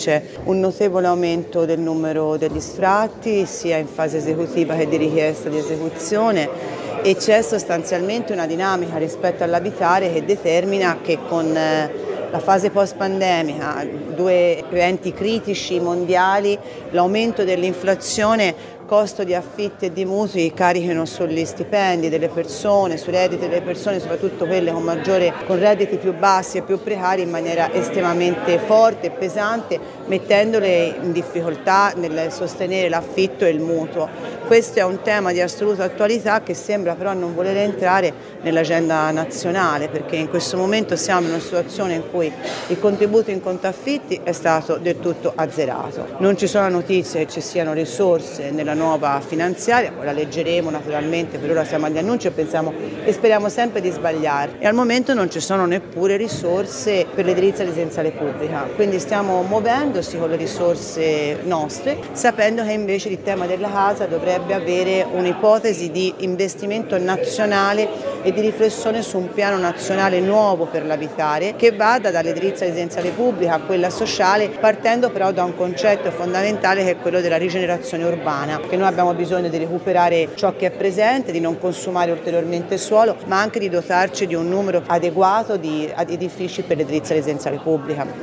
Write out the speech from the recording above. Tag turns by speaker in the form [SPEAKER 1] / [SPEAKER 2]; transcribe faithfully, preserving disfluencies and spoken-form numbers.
[SPEAKER 1] C'è un notevole aumento del numero degli sfratti, sia in fase esecutiva che di richiesta di esecuzione, e c'è sostanzialmente una dinamica rispetto all'abitare che determina che con la fase post-pandemica, due eventi critici mondiali, l'aumento dell'inflazione, costo di affitti e di mutui carichino sugli stipendi delle persone, sui redditi delle persone, soprattutto quelle con maggiore, con redditi più bassi e più precari, in maniera estremamente forte e pesante, mettendole in difficoltà nel sostenere l'affitto e il mutuo. Questo è un tema di assoluta attualità che sembra però non voler entrare nell'agenda nazionale, perché in questo momento siamo in una situazione in cui il contributo in conto affitti è stato del tutto azzerato. Non ci sono notizie che ci siano risorse nella nuova finanziaria, la leggeremo naturalmente, per ora siamo agli annunci e pensiamo e speriamo sempre di sbagliare, e al momento non ci sono neppure risorse per l'edilizia residenziale pubblica, quindi stiamo muovendosi con le risorse nostre, sapendo che invece il tema della casa dovrebbe avere un'ipotesi di investimento nazionale e di riflessione su un piano nazionale nuovo per l'abitare, che vada dall'edilizia residenziale pubblica a quella sociale, partendo però da un concetto fondamentale che è quello della rigenerazione urbana, che noi abbiamo bisogno di recuperare ciò che è presente, di non consumare ulteriormente suolo, ma anche di dotarci di un numero adeguato di edifici per l'edilizia residenziale pubblica.